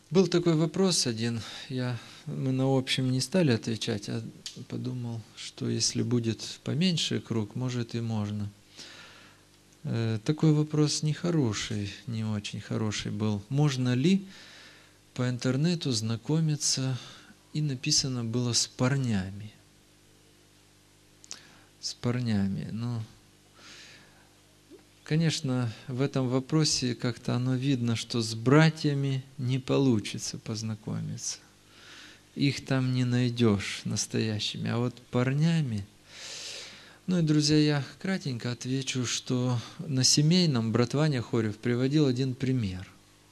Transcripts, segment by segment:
Был такой вопрос один, мы на общем не стали отвечать, а подумал, что если будет поменьше круг, может и можно. Такой вопрос нехороший, не очень хороший был. Можно ли по интернету знакомиться, и написано было с парнями? С парнями. Ну, конечно, в этом вопросе как-то оно видно, что с братьями не получится познакомиться. Их там не найдешь настоящими. А вот парнями... Ну и, друзья, я кратенько отвечу, что на семейном брат Ваня Хорев приводил один пример.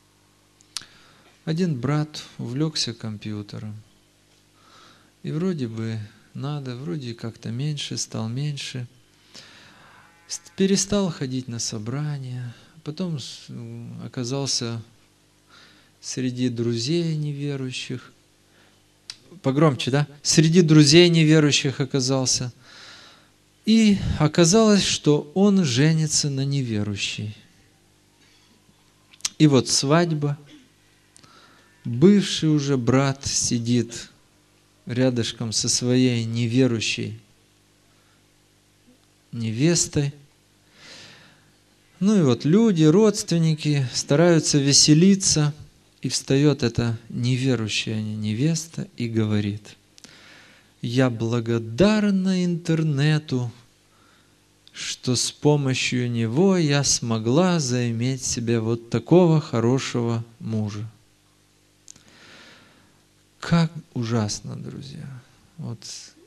Один брат увлекся компьютером. И вроде бы надо, вроде как-то меньше, стал меньше. Перестал ходить на собрания. Потом оказался среди друзей неверующих. Погромче, да? Среди друзей неверующих оказался. И оказалось, что он женится на неверующей. И вот свадьба. Бывший уже брат сидит рядышком со своей неверующей невестой. Ну и вот люди, родственники стараются веселиться. И встает эта неверующая невеста и говорит: «Я благодарна интернету, что с помощью него я смогла заиметь себе вот такого хорошего мужа». Как ужасно, друзья. Вот.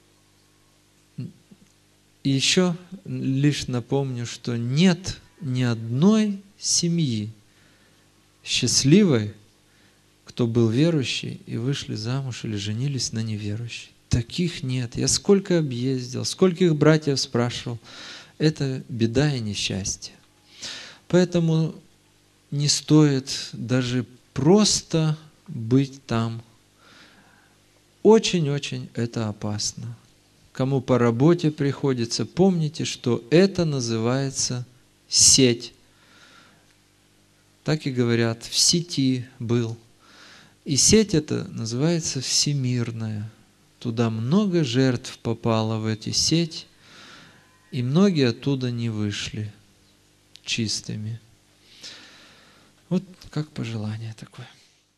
И еще лишь напомню, что нет ни одной семьи счастливой, кто был верующий и вышли замуж или женились на неверующей. Таких нет. Я сколько объездил, скольких братьев спрашивал. Это беда и несчастье. Поэтому не стоит даже просто быть там. Очень-очень это опасно. Кому по работе приходится, помните, что это называется сеть. Так и говорят, в сети был. И сеть эта называется всемирная. Туда много жертв попало в эту сеть, и многие оттуда не вышли чистыми. Вот как пожелание такое.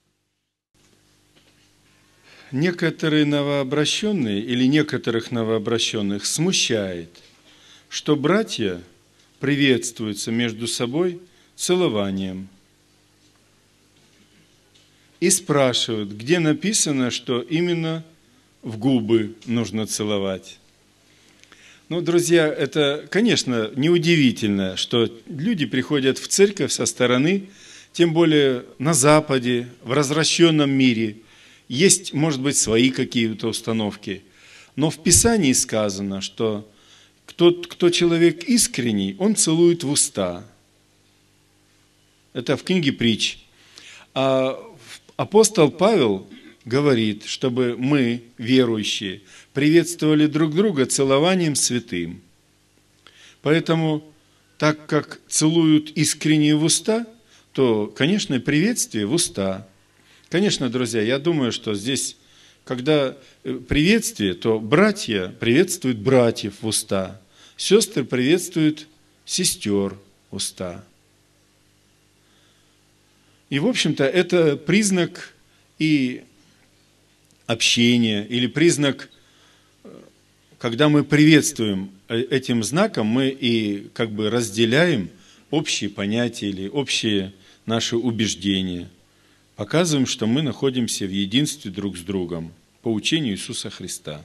Некоторые новообращенные или некоторых новообращенных смущает, что братья приветствуются между собой целованием и спрашивают, где написано, что именно в губы нужно целовать. Ну, друзья, это, конечно, неудивительно, что люди приходят в церковь со стороны, тем более на Западе, в развращенном мире. Есть, может быть, свои какие-то установки. Но в Писании сказано, что кто человек искренний, он целует в уста. Это в книге Притч. А апостол Павел говорит, чтобы мы, верующие, приветствовали друг друга целованием святым. Поэтому, так как целуют искренне в уста, то, конечно, приветствие в уста. Конечно, друзья, я думаю, что здесь, когда приветствие, то братья приветствуют братьев в уста, сестры приветствуют сестер в уста. И, в общем-то, это признак и общения, или признак, когда мы приветствуем этим знаком, мы и как бы разделяем общие понятия или общие наши убеждения. Показываем, что мы находимся в единстве друг с другом по учению Иисуса Христа.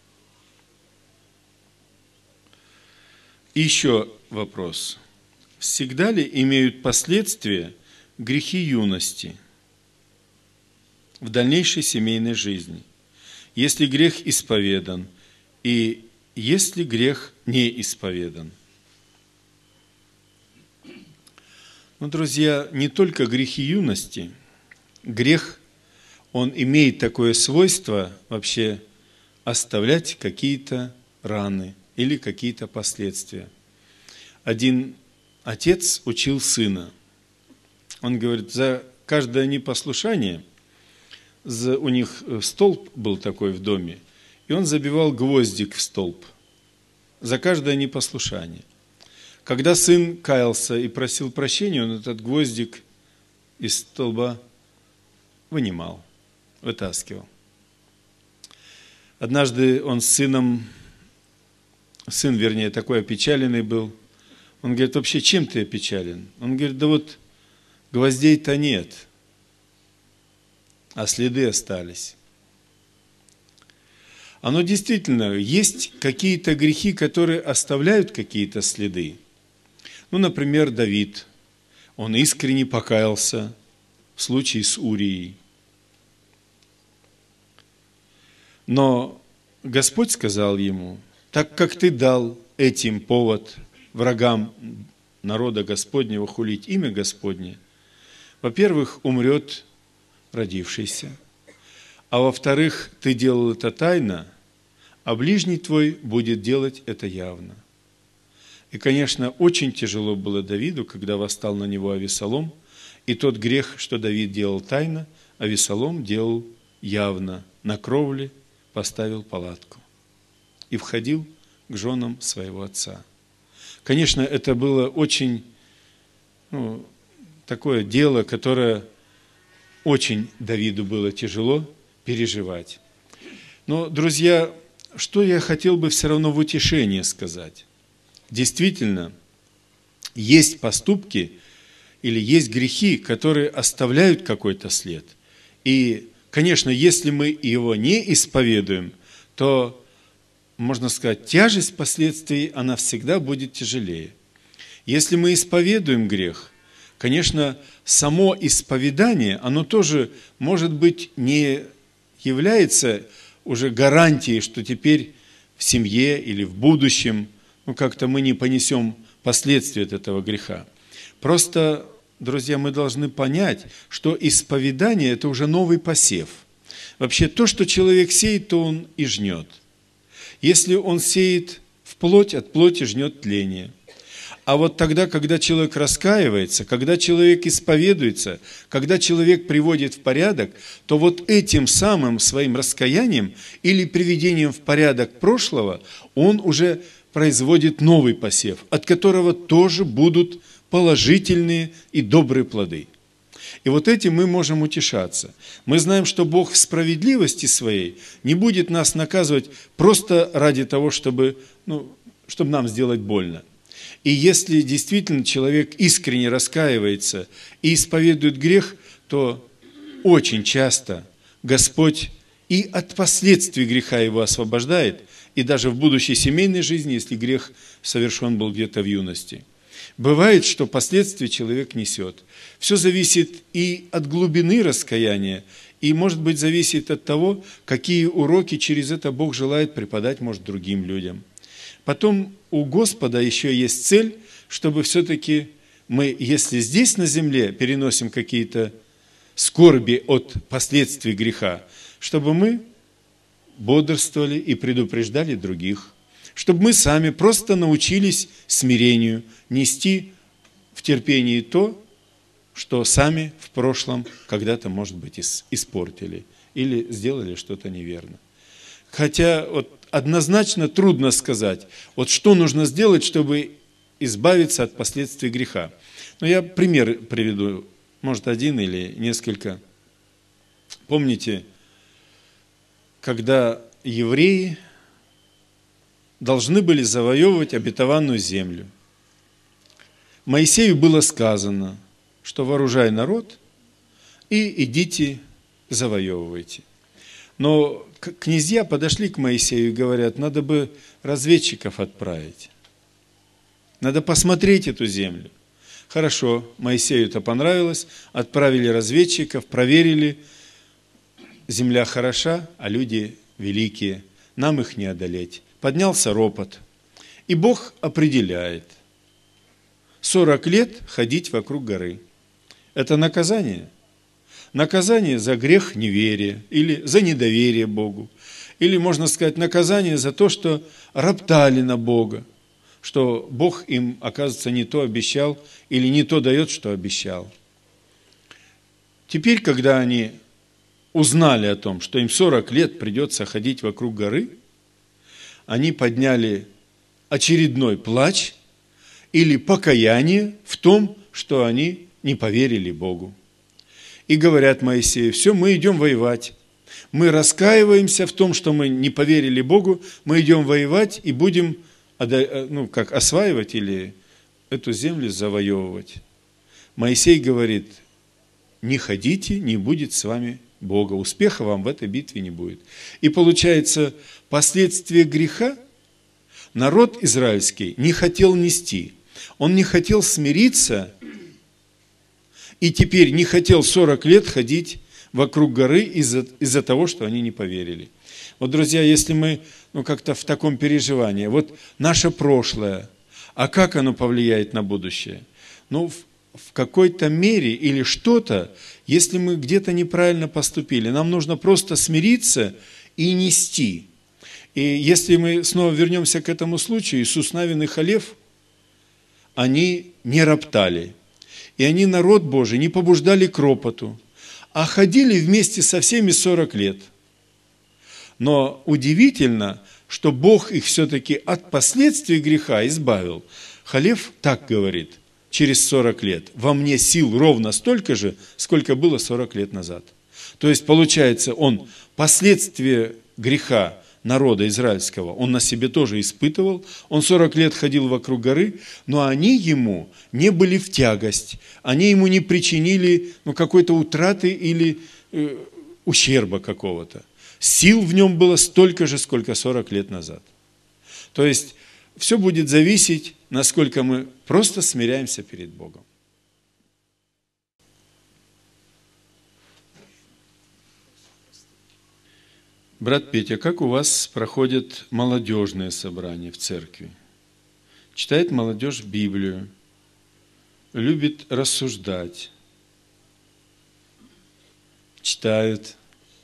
И еще вопрос. Всегда ли имеют последствия грехи юности в дальнейшей семейной жизни, если грех исповедан и если грех не исповедан? Ну, друзья, не только грехи юности, грех, он имеет такое свойство вообще оставлять какие-то раны или какие-то последствия. Один отец учил сына. Он говорит, за каждое непослушание у них столб был такой в доме, и он забивал гвоздик в столб за каждое непослушание. Когда сын каялся и просил прощения, он этот гвоздик из столба вынимал, вытаскивал. Однажды он с сыном, сын, вернее, такой опечаленный был, он говорит: вообще, чем ты опечален? Он говорит: да вот гвоздей-то нет, а следы остались. Оно действительно, есть какие-то грехи, которые оставляют какие-то следы. Ну, например, Давид, он искренне покаялся в случае с Урией. Но Господь сказал ему: так как ты дал этим повод врагам народа Господнего хулить имя Господне, во-первых, умрет родившийся, а во-вторых, ты делал это тайно, а ближний твой будет делать это явно. И, конечно, очень тяжело было Давиду, когда восстал на него Авесолом, и тот грех, что Давид делал тайно, Авесолом делал явно, на кровле поставил палатку и входил к женам своего отца. Конечно, это было очень такое дело, которое очень Давиду было тяжело переживать. Но, друзья, что я хотел бы все равно в утешение сказать. Действительно, есть поступки или есть грехи, которые оставляют какой-то след. И, конечно, если мы его не исповедуем, то, можно сказать, тяжесть последствий, она всегда будет тяжелее. Если мы исповедуем грех, конечно, само исповедание, оно тоже, может быть, не является уже гарантией, что теперь в семье или в будущем, как-то мы не понесем последствия от этого греха. Просто, друзья, мы должны понять, что исповедание – это уже новый посев. Вообще, то, что человек сеет, то он и жнет. Если он сеет в плоть, от плоти жнет тление. А вот тогда, когда человек раскаивается, когда человек исповедуется, когда человек приводит в порядок, то вот этим самым своим раскаянием или приведением в порядок прошлого он уже производит новый посев, от которого тоже будут положительные и добрые плоды. И вот этим мы можем утешаться. Мы знаем, что Бог в справедливости своей не будет нас наказывать просто ради того, чтобы нам сделать больно. И если действительно человек искренне раскаивается и исповедует грех, то очень часто Господь и от последствий греха его освобождает, и даже в будущей семейной жизни, если грех совершен был где-то в юности. Бывает, что последствия человек несет. Все зависит и от глубины раскаяния, и, может быть, зависит от того, какие уроки через это Бог желает преподать, может, другим людям. Потом у Господа еще есть цель, чтобы все-таки мы, если здесь на земле переносим какие-то скорби от последствий греха, чтобы мы бодрствовали и предупреждали других, чтобы мы сами просто научились смирению, нести в терпении то, что сами в прошлом когда-то, может быть, испортили или сделали что-то неверно. Хотя однозначно трудно сказать, что нужно сделать, чтобы избавиться от последствий греха. Но я пример приведу, может, один или несколько. Помните, когда евреи должны были завоевывать обетованную землю, Моисею было сказано, что вооружай народ и идите завоевывайте. Но князья подошли к Моисею и говорят: надо бы разведчиков отправить. Надо посмотреть эту землю. Хорошо, Моисею это понравилось, отправили разведчиков, проверили, земля хороша, а люди великие, нам их не одолеть. Поднялся ропот. И Бог определяет: 40 лет ходить вокруг горы. Это наказание. Наказание за грех неверия или за недоверие Богу. Или, можно сказать, наказание за то, что роптали на Бога, что Бог им, оказывается, не то обещал или не то дает, что обещал. Теперь, когда они узнали о том, что им 40 лет придется ходить вокруг горы, они подняли очередной плач или покаяние в том, что они не поверили Богу. И говорят Моисею: все, мы идем воевать. Мы раскаиваемся в том, что мы не поверили Богу, мы идем воевать и будем осваивать или эту землю завоевывать. Моисей говорит: не ходите, не будет с вами Бога, успеха вам в этой битве не будет. И получается, последствия греха народ израильский не хотел нести. Он не хотел смириться и теперь не хотел 40 лет ходить вокруг горы из-за того, что они не поверили. Вот, друзья, если мы как-то в таком переживании, вот наше прошлое, а как оно повлияет на будущее? В какой-то мере или что-то, если мы где-то неправильно поступили, нам нужно просто смириться и нести. И если мы снова вернемся к этому случаю, Иисус Навин и Халев, они не роптали. И они, народ Божий, не побуждали к ропоту, а ходили вместе со всеми 40 лет. Но удивительно, что Бог их все-таки от последствий греха избавил. Халев так говорит: через 40 лет во мне сил ровно столько же, сколько было 40 лет назад. То есть, получается, он последствия греха народа израильского, он на себе тоже испытывал. Он 40 лет ходил вокруг горы, но они ему не были в тягость. Они ему не причинили какой-то утраты или ущерба какого-то. Сил в нем было столько же, сколько 40 лет назад. То есть, все будет зависеть, насколько мы просто смиряемся перед Богом. Брат Петя, как у вас проходят молодежные собрания в церкви? Читает молодежь Библию, любит рассуждать, читают,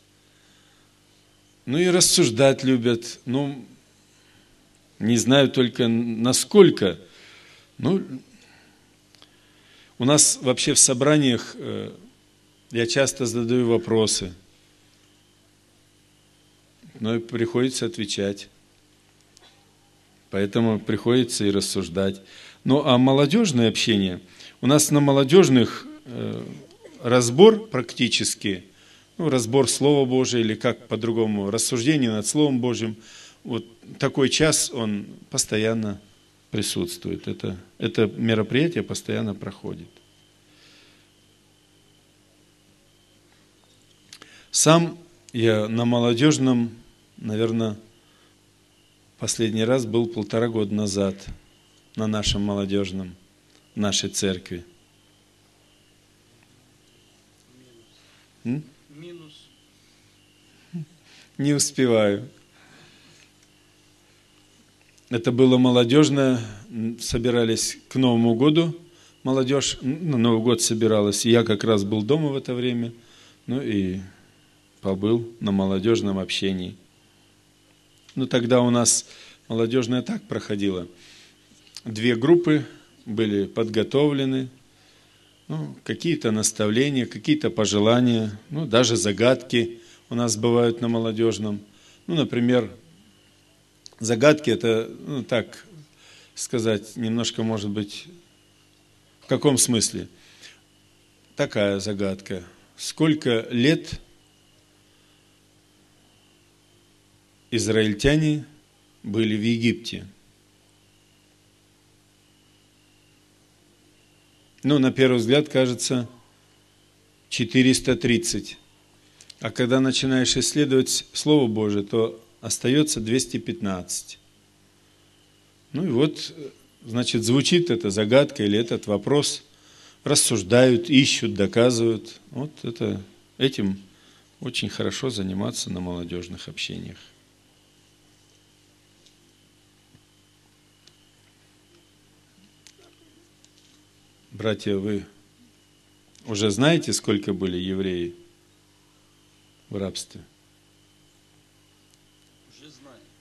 и рассуждать любят, не знаю только насколько. У нас вообще в собраниях я часто задаю вопросы, но и приходится отвечать. Поэтому приходится и рассуждать. А молодежное общение, у нас на молодежных разбор практически, разбор Слова Божия, или как по-другому, рассуждение над Словом Божьим, вот такой час, он постоянно присутствует. Это мероприятие постоянно проходит. Сам я на молодежном, наверное, последний раз был 1,5 года назад на нашем молодежном, в нашей церкви. Минус. Не успеваю. Это было молодежное, собирались к Новому году, молодежь на Новый год собиралась, и я как раз был дома в это время, и побыл на молодежном общении. Тогда у нас молодежное так проходило. 2 группы были подготовлены, какие-то наставления, какие-то пожелания, даже загадки у нас бывают на молодежном. Например, загадки это, так сказать, немножко, может быть, в каком смысле? Такая загадка. Сколько лет израильтяне были в Египте? На первый взгляд кажется 430. А когда начинаешь исследовать Слово Божие, то остается 215. Значит, звучит эта загадка или этот вопрос, рассуждают, ищут, доказывают. Этим очень хорошо заниматься на молодежных общениях. Братья, вы уже знаете, сколько были евреи в рабстве? Уже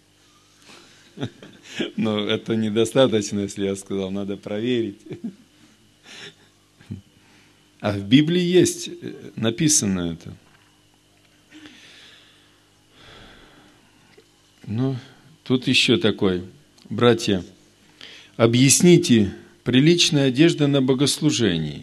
знаю. Но это недостаточно, если я сказал, надо проверить. А в Библии есть написано это. Ну, тут еще такой, братья, объясните, приличная одежда на богослужении.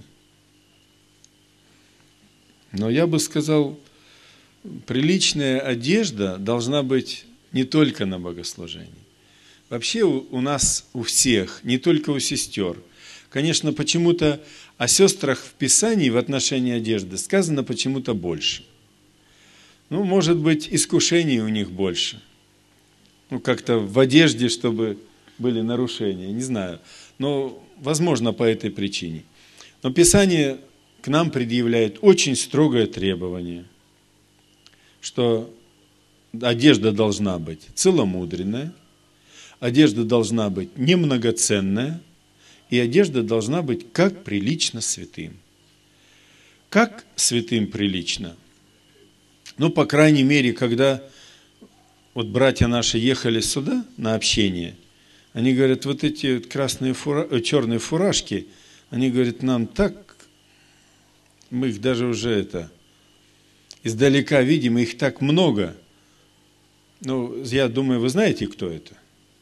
Но я бы сказал, приличная одежда должна быть не только на богослужении. Вообще у нас, у всех, не только у сестер. Конечно, почему-то о сестрах в Писании в отношении одежды сказано почему-то больше. Ну, может быть, искушений у них больше. Ну, как-то в одежде, чтобы были нарушения, не знаю. Но, возможно, по этой причине. Но Писание к нам предъявляет очень строгое требование, что одежда должна быть целомудренная, одежда должна быть немногоценная, и одежда должна быть как прилично святым. Как святым прилично? Ну, по крайней мере, когда вот братья наши ехали сюда на общение, они говорят, вот эти красные черные фуражки, они говорят, нам так, мы их даже уже издалека видим, их так много. Ну, я думаю, вы знаете, кто это?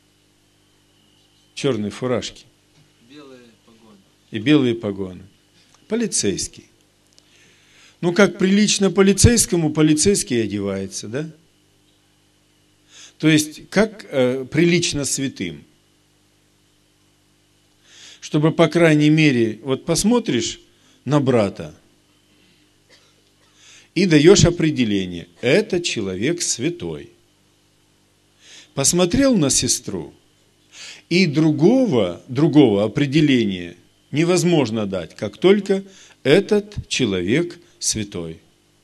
Черные фуражки. Белые погоны. И белые погоны. Полицейский. Ну, как прилично полицейскому, полицейский одевается, да? То есть, как прилично святым. Чтобы, по крайней мере, вот посмотришь на брата и даешь определение. Это человек святой. Посмотрел на сестру, и другого определения невозможно дать, как только этот человек святой.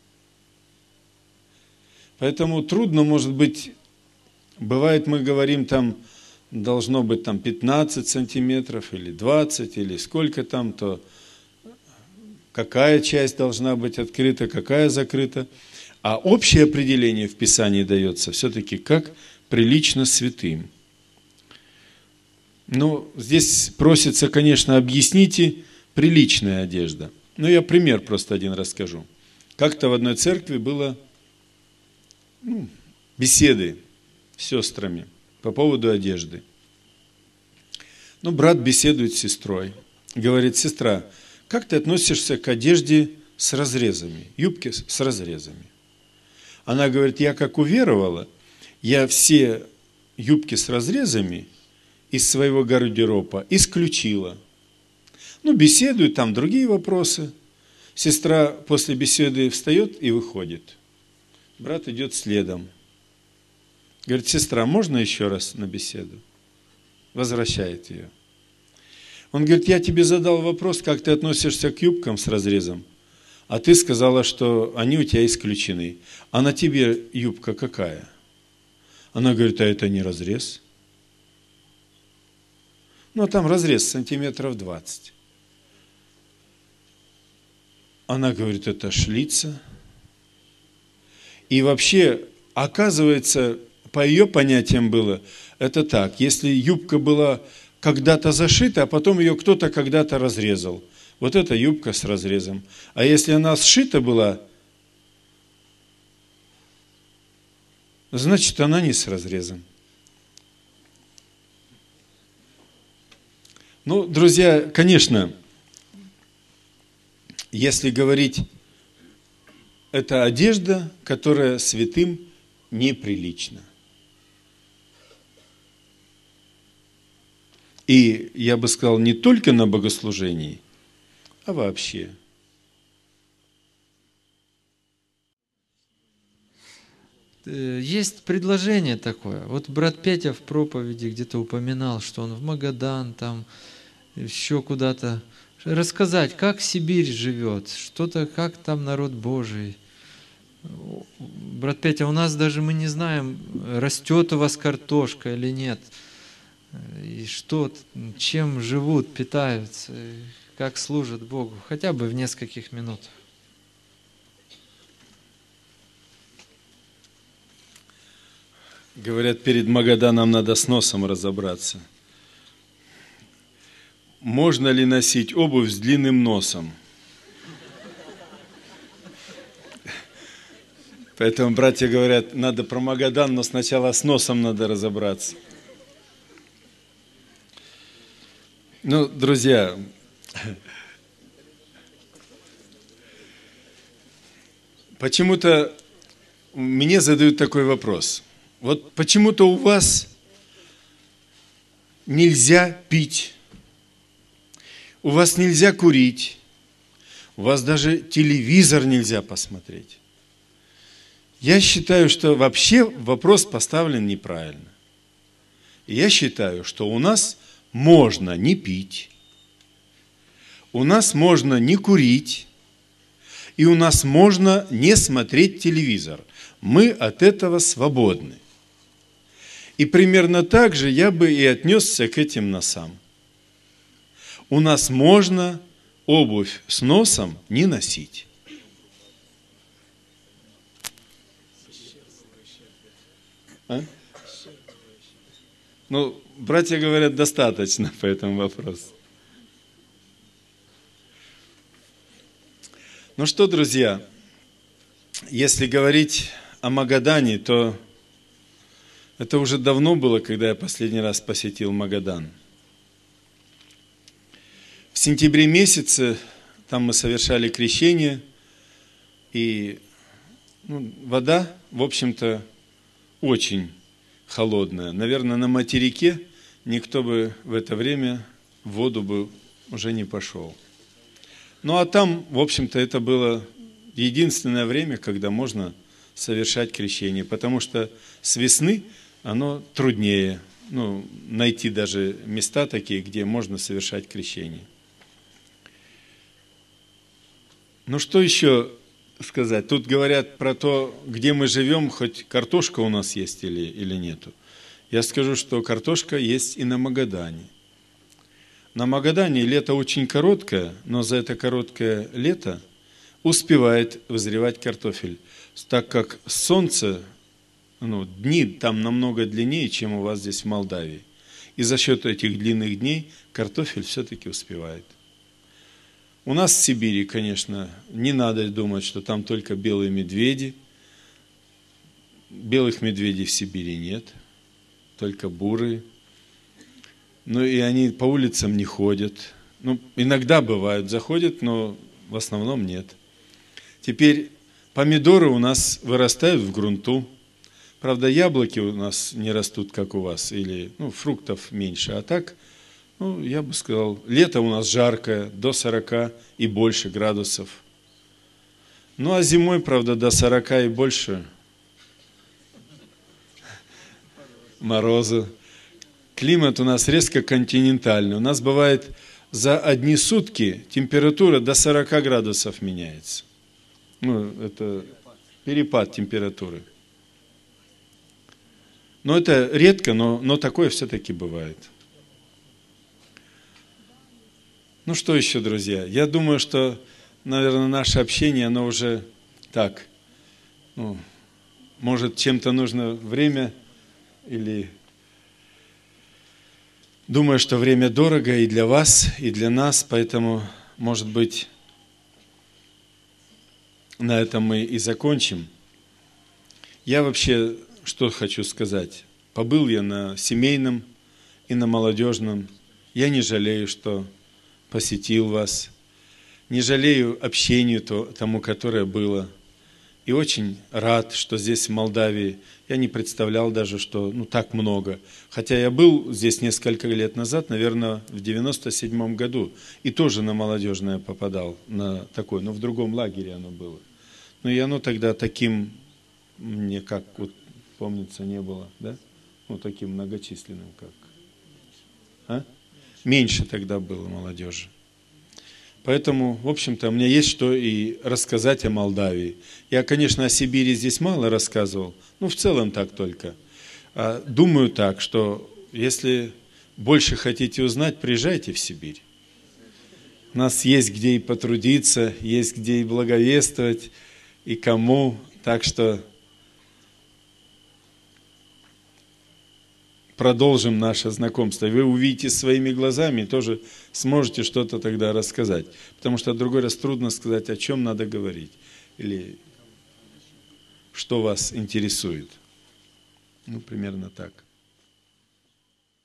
Поэтому трудно, может быть, бывает, мы говорим, там должно быть 15 сантиметров, или 20, или сколько там, то какая часть должна быть открыта, какая закрыта. А общее определение в Писании дается все-таки как прилично святым. Ну, здесь просится, конечно, объясните приличная одежда. Ну, я пример просто один расскажу. Как-то в одной церкви было беседы с сестрами по поводу одежды. Ну, брат беседует с сестрой. Говорит, сестра, как ты относишься к одежде с разрезами, юбке с разрезами? Она говорит, я как уверовала, я все юбки с разрезами из своего гардероба исключила. Ну, беседуют, там другие вопросы. Сестра после беседы встает и выходит. Брат идет следом. Говорит, сестра, можно еще раз на беседу? Возвращает ее. Он говорит, я тебе задал вопрос, как ты относишься к юбкам с разрезом, а ты сказала, что они у тебя исключены. А на тебе юбка какая? Она говорит, а это не разрез. Ну, там разрез сантиметров 20. Она говорит, это шлица. И вообще, оказывается, по ее понятиям было, это так, если юбка была когда-то зашита, а потом ее кто-то когда-то разрезал. Вот это юбка с разрезом. А если она сшита была, значит, она не с разрезом. Ну, друзья, конечно, если говорить, это одежда, которая святым неприлична. И я бы сказал, не только на богослужении, а вообще. Есть предложение такое. Вот брат Петя в проповеди где-то упоминал, что он в Магадан, там еще куда-то. Рассказать, как Сибирь живет, что-то, как там народ Божий. Брат Петя, у нас даже мы не знаем, растет у вас картошка или нет. И что, чем живут, питаются, как служат Богу. Хотя бы в нескольких минутах. Говорят, перед Магаданом надо с носом разобраться. Можно ли носить обувь с длинным носом? Поэтому братья говорят, надо про Магадан, но сначала с носом надо разобраться. Ну, друзья, почему-то мне задают такой вопрос. Вот почему-то у вас нельзя пить, у вас нельзя курить, у вас даже телевизор нельзя посмотреть. Я считаю, что вообще вопрос поставлен неправильно. И я считаю, что у нас можно не пить, у нас можно не курить, и у нас можно не смотреть телевизор. Мы от этого свободны. И примерно так же я бы и отнесся к этим носам. У нас можно обувь с носом не носить. А? Ну, братья говорят, достаточно по этому вопросу. Ну что, друзья, если говорить о Магадане, то это уже давно было, когда я последний раз посетил Магадан. В сентябре месяце там мы совершали крещение, и вода, в общем-то, очень холодная. Наверное, на материке никто бы в это время в воду бы уже не пошел. Ну а там, в общем-то, это было единственное время, когда можно совершать крещение, потому что с весны оно труднее, найти даже места такие, где можно совершать крещение. Ну что еще сказать? Тут говорят про то, где мы живем, хоть картошка у нас есть или нету. Я скажу, что картошка есть и на Магадане. На Магадане лето очень короткое, но за это короткое лето успевает вызревать картофель, так как солнце, дни там намного длиннее, чем у вас здесь в Молдавии. И за счет этих длинных дней картофель все-таки успевает. У нас в Сибири, конечно, не надо думать, что там только белые медведи. Белых медведей в Сибири нет, только бурые. Ну и они по улицам не ходят. Иногда бывают, заходят, но в основном нет. Теперь помидоры у нас вырастают в грунту. Правда, яблоки у нас не растут, как у вас, или фруктов меньше. А так, я бы сказал, лето у нас жаркое, до 40 и больше градусов. Ну а зимой, правда, до 40 и больше мороза. Климат у нас резко континентальный. У нас бывает за одни сутки температура до 40 градусов меняется. Это перепад температуры. Но это редко, но такое все-таки бывает. Ну что еще, друзья? Я думаю, что, наверное, наше общение, оно уже так, может, чем-то нужно время или... Думаю, что время дорого и для вас, и для нас, поэтому, может быть, на этом мы и закончим. Я вообще, что хочу сказать. Побыл я на семейном и на молодежном. Я не жалею, что посетил вас. Не жалею общению тому, которое было. И очень рад, что здесь, в Молдавии, я не представлял даже, что так много. Хотя я был здесь несколько лет назад, наверное, в 97 году, и тоже на молодежное попадал, на такой, но в другом лагере оно было. И оно тогда таким, мне как помнится, не было, да? Таким многочисленным, как. Меньше тогда было молодежи. Поэтому, в общем-то, мне есть что и рассказать о Молдавии. Я, конечно, о Сибири здесь мало рассказывал, в целом так только. Думаю так, что если больше хотите узнать, приезжайте в Сибирь. У нас есть где и потрудиться, есть где и благовествовать, и кому. Так что продолжим наше знакомство. И вы увидите своими глазами и тоже сможете что-то тогда рассказать. Потому что в другой раз трудно сказать, о чем надо говорить. Или что вас интересует. Ну, примерно так.